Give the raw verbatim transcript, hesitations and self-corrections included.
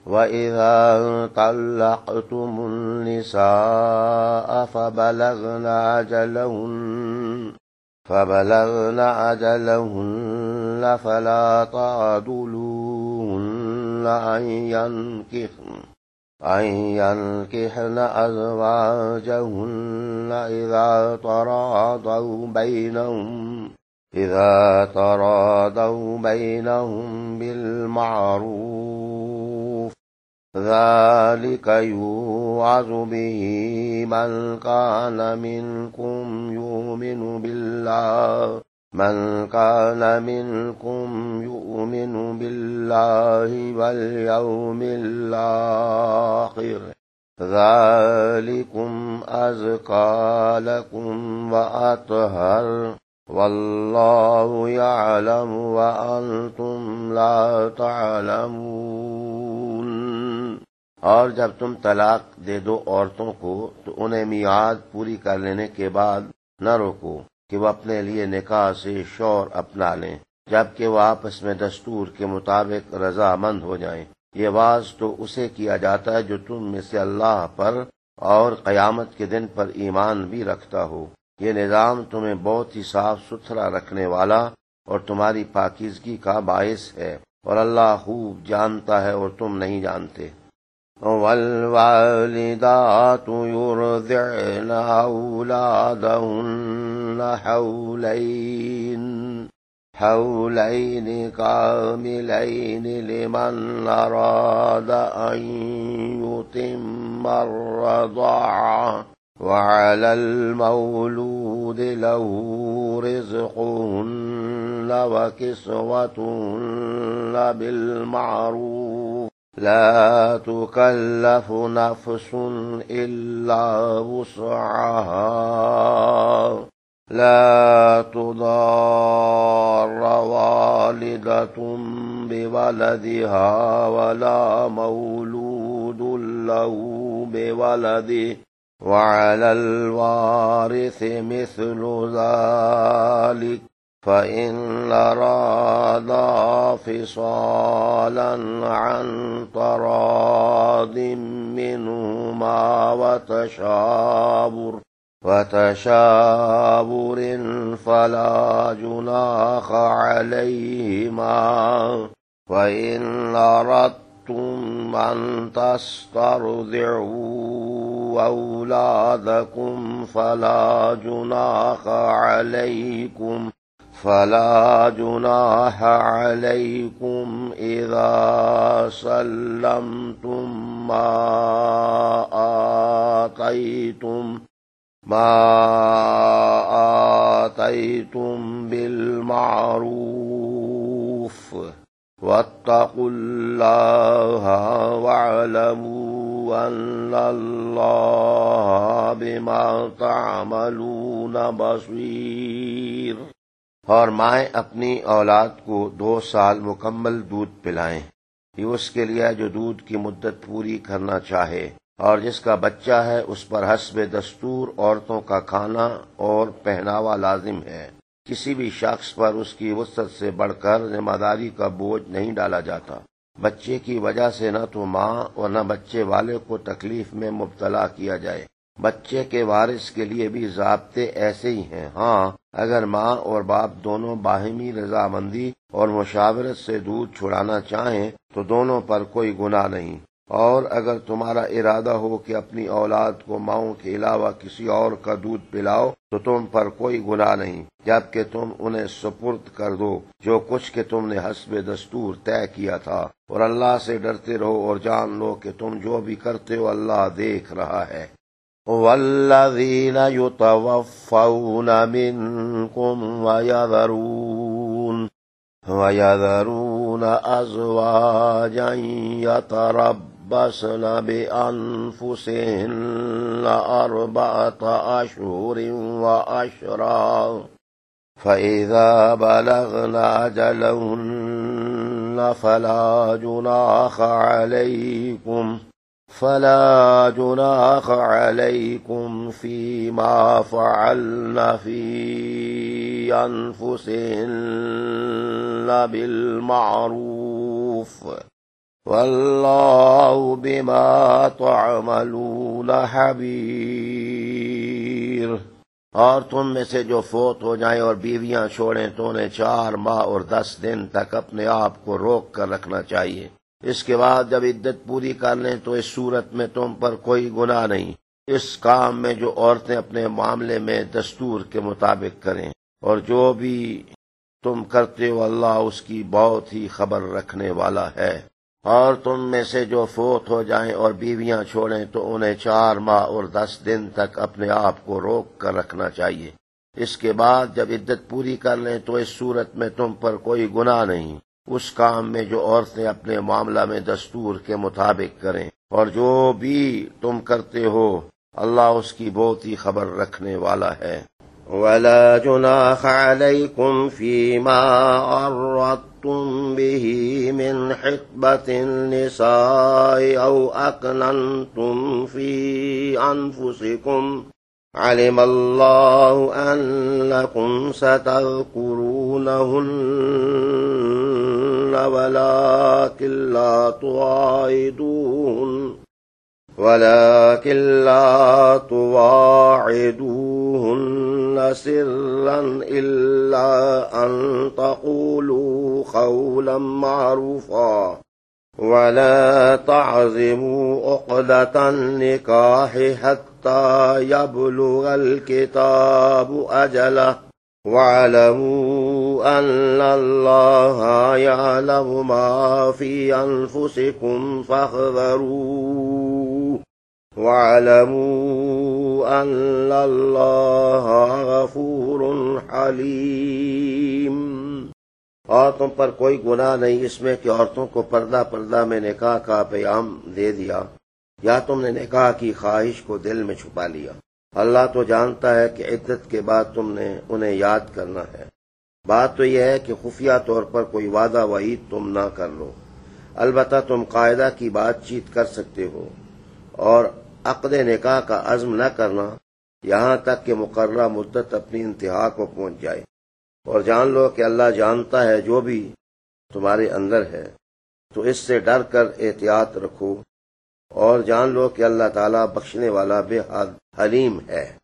وَإِذَا طَلَّقْتُمُ النِّسَاءَ فَبَلَغْنَ أَجَلَهُنَّ فَبَلَغْنَ أَجَلَهُنَّ فَلَا تَعْضُلُوهُنَّ أَن يَنكِحْنَ أَن يَنكِحْنَ أَزْوَاجَهُنَّ إِذَا تَرَاضَوْا بَيْنَهُمْ إِذَا تَرَاضَوْا بَيْنَهُمْ بِالْمَعْرُوفِ ذَلِكَ يُوعَظُ بِهِ مَنْ كَانَ مِنْكُمْ يُؤْمِنُ بِاللَّهِ مَنْ كَانَ مِنْكُمْ يُؤْمِنُ بِاللَّهِ وَالْيَوْمِ الْآخِرِ ذَلِكُمْ أَزْكَى لَكُمْ وَأَطْهَرُ وَاللَّهُ يَعْلَمُ وَأَنْتُمْ لَا تَعْلَمُونَ۔ اور جب تم طلاق دے دو عورتوں کو تو انہیں میعاد پوری کر لینے کے بعد نہ روکو کہ وہ اپنے لیے نکاح سے شوہر اپنا لیں، جبکہ وہ آپس میں دستور کے مطابق رضامند ہو جائیں۔ یہ واز تو اسے کیا جاتا ہے جو تم میں سے اللہ پر اور قیامت کے دن پر ایمان بھی رکھتا ہو۔ یہ نظام تمہیں بہت ہی صاف ستھرا رکھنے والا اور تمہاری پاکیزگی کا باعث ہے، اور اللہ خوب جانتا ہے اور تم نہیں جانتے۔ وَالْوَالِدَاتُ يُرْضِعْنَ أَوْلَادَهُنَّ حَوْلَيْنِ حَوْلَيْنِ كَامِلَيْنِ لِمَنْ أَرَادَ أَنْ يُتِمَّ الرَّضَاعَةَ وَعَلَى الْمَوْلُودِ لَهُ رِزْقُهُنَّ وَكِسْوَتُهُنَّ بِالْمَعْرُوفِ لا تكلف نفس إلا وسعها لا تضار والدة بولدها ولا مولود له بولده وعلى الوارث مثل ذلك فإن أرادا فصالا عن تراض منهما وتشاور وتشاور فلا جناح عليهما وإن أردتم أن تسترضعوا أولادكم فلا جناح عليكم فلا جناح عليكم إذا سلمتم ما آتيتم ما آتيتم بالمعروف واتقوا الله واعلموا أن الله بما تعملون بصير۔ اور مائیں اپنی اولاد کو دو سال مکمل دودھ پلائیں، یہ اس کے لیے جو دودھ کی مدت پوری کرنا چاہے، اور جس کا بچہ ہے اس پر حسب دستور عورتوں کا کھانا اور پہناوا لازم ہے۔ کسی بھی شخص پر اس کی وسعت سے بڑھ کر ذمہ داری کا بوجھ نہیں ڈالا جاتا۔ بچے کی وجہ سے نہ تو ماں اور نہ بچے والے کو تکلیف میں مبتلا کیا جائے۔ بچے کے وارث کے لیے بھی ضابطے ایسے ہی ہیں۔ ہاں، اگر ماں اور باپ دونوں باہمی رضامندی اور مشاورت سے دودھ چھڑانا چاہیں تو دونوں پر کوئی گناہ نہیں، اور اگر تمہارا ارادہ ہو کہ اپنی اولاد کو ماؤں کے علاوہ کسی اور کا دودھ پلاؤ تو تم پر کوئی گناہ نہیں، جبکہ تم انہیں سپرد کر دو جو کچھ کہ تم نے حسب دستور طے کیا تھا، اور اللہ سے ڈرتے رہو اور جان لو کہ تم جو بھی کرتے ہو اللہ دیکھ رہا ہے۔ والذین یتوفون منکم ویذرون وَيَذَرُونَ أَزْوَاجًا يَتَرَبَّصْنَ بِأَنفُسِهِنَّ أَرْبَعَةَ أَشْهُرٍ وَعَشْرًا فَإِذَا بَلَغْنَ أَجَلَهُنَّ فَلَا جُنَاحَ عَلَيْكُمْ فلا جناح عليكم فيما فعلن في أنفسهن بالمعروف واللہ بما تعملون خبیر۔ اور تم میں سے جو فوت ہو جائیں اور بیویاں چھوڑیں تو انہیں چار ماہ اور دس دن تک اپنے آپ کو روک کر رکھنا چاہیے۔ اس کے بعد جب عدت پوری کر لیں تو اس صورت میں تم پر کوئی گناہ نہیں اس کام میں جو عورتیں اپنے معاملے میں دستور کے مطابق کریں، اور جو بھی تم کرتے ہو اللہ اس کی بہت ہی خبر رکھنے والا ہے۔ اور تم میں سے جو فوت ہو جائیں اور بیویاں چھوڑیں تو انہیں چار ماہ اور دس دن تک اپنے آپ کو روک کر رکھنا چاہیے۔ اس کے بعد جب عدت پوری کر لیں تو اس صورت میں تم پر کوئی گناہ نہیں اس کام میں جو عورتیں اپنے معاملہ میں دستور کے مطابق کریں، اور جو بھی تم کرتے ہو اللہ اس کی بہت ہی خبر رکھنے والا ہے۔ وَلَا جُنَاحَ عَلَيْكُمْ فِيمَا عَرَّضْتُمْ بِهِ مِنْ خِطْبَةِ النِّسَاءِ أَوْ أَكْنَنْتُمْ فِي أَنفُسِكُمْ عَلِمَ اللَّهُ أَنَّكُمْ سَتَذْكُرُونَهُنَّ وَلَكِنْ لَا تُوَاعِدُوهُنَّ ولكن لا تواعدوهن سرا إلا أن تقولوا قولا معروفا ولا تعزموا عقدة النكاح حتى يبلغ الكتاب أجله واعلموا أن الله يعلم ما في أنفسكم فاحذروه واعلموا أن الله غفور حليم۔ اور تم پر کوئی گناہ نہیں اس میں کہ عورتوں کو پردہ پردہ میں نکاح کا پیام دے دیا یا تم نے نکاح کی خواہش کو دل میں چھپا لیا۔ اللہ تو جانتا ہے کہ عدت کے بعد تم نے انہیں یاد کرنا ہے۔ بات تو یہ ہے کہ خفیہ طور پر کوئی وعدہ وعید تم نہ کر لو، البتہ تم قاعدہ کی بات چیت کر سکتے ہو، اور عقد نکاح کا عزم نہ کرنا یہاں تک کہ مقررہ مدت اپنی انتہا کو پہنچ جائے۔ اور جان لو کہ اللہ جانتا ہے جو بھی تمہارے اندر ہے، تو اس سے ڈر کر احتیاط رکھو، اور جان لو کہ اللہ تعالیٰ بخشنے والا بے حد حلیم ہے۔